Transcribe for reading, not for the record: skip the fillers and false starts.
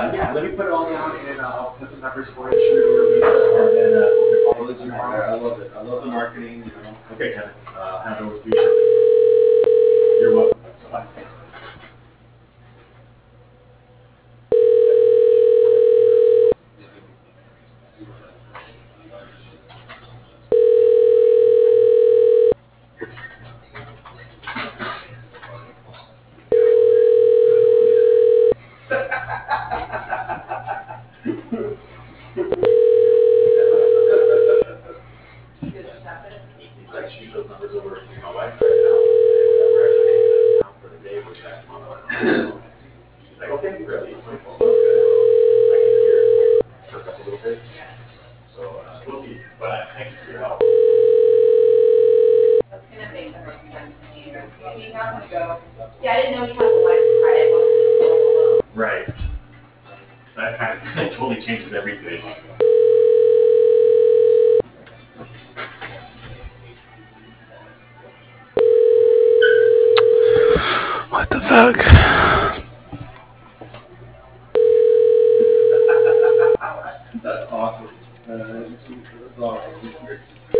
Yeah, let me put it all down and I'll put some numbers for you, shoot it over to Lisa, and then we'll follow this tomorrow. I love it. I love the marketing, you know. Okay, Kevin, have it over to you shortly. You're welcome. Bye. He's like, shoot those numbers over to my wife right now. And we're actually taking out of town for the day. We'll be back tomorrow. She's like, okay, really? I'm like, well, I can hear perk up a little bit. So we'll see. But thank you for your help. That's gonna make the most sense to me. He's not gonna go, yeah, I didn't know he had the line of credit, wasn't it? Right. That kind of that totally changes everything. What the fuck? That's awesome. That's awesome.